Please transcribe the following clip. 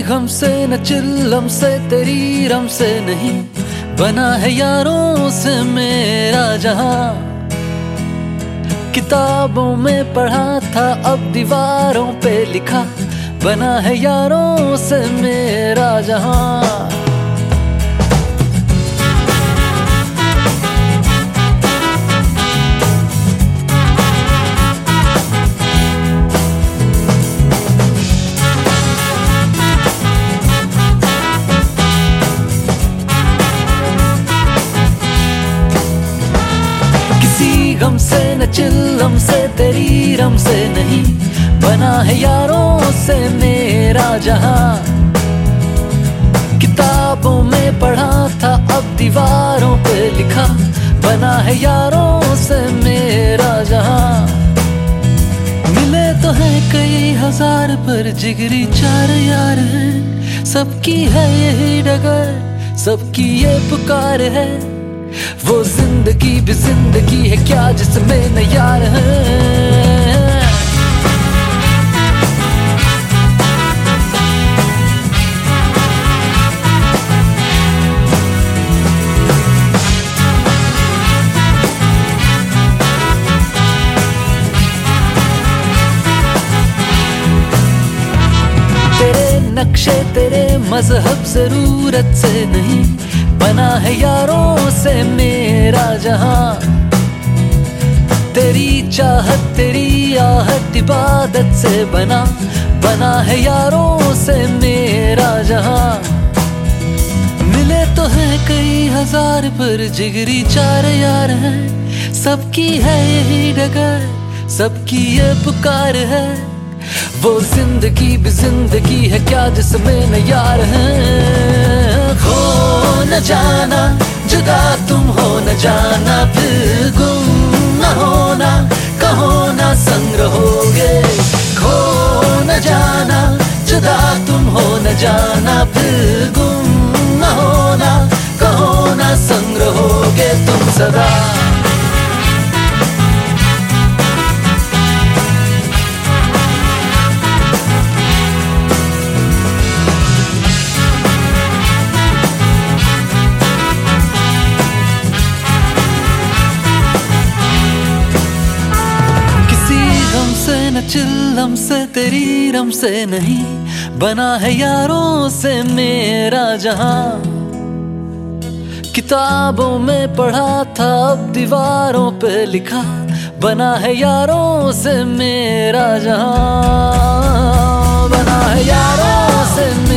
गम से न चिल्लम से तेरी रम से नहीं, बना है यारों से मेरा जहां। किताबों में पढ़ा था अब दीवारों पे लिखा, बना है यारों से मेरा जहां। गम से न चिल्लम से तेरी रम से नहीं, बना है यारों से मेरा जहां। किताबों में पढ़ा था अब दीवारों पे लिखा, बना है यारों से मेरा जहां। मिले तो है कई हजार पर जिगरी चार यार हैं, सबकी है यही डगर, सबकी ये पुकार है। वो जिंदगी भी जिंदगी है क्या जिसमें न यार है। तेरे नक्शे तेरे मजहब जरूरत से नहीं, बना है यारों से मेरा जहां। तेरी चाहत तेरी आहट इबादत से बना, बना है यारों से मेरा जहां। मिले तो है कई हजार पर जिगरी चार यार हैं, सबकी है यही डगर, सबकी ये पुकार है। वो जिंदगी भी जिंदगी है क्या जिसमें न यार है। खो न जाना जुदा तुम हो न जाना, फिर गुम न होना कहो ना संग रहोगे। खो न जाना जुदा तुम हो न जाना, फिर गुम न होना कहो ना संग रहोगे तुम सदा। न चिल्लम से तेरी रम से नहीं, बना है यारों से मेरा जहां। किताबों में पढ़ा था अब दीवारों पे लिखा, बना है यारों से मेरा जहां। बना है यारों से